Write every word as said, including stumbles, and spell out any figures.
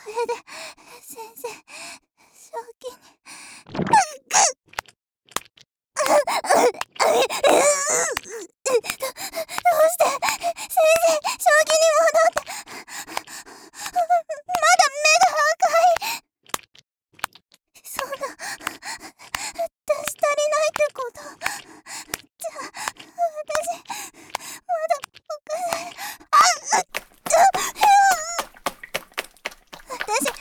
れで先生正気にどうして先生正気に戻ってまだ目が赤い。そんな私足りないってこと？じゃあ私まだおかしい。あっ、うっ、私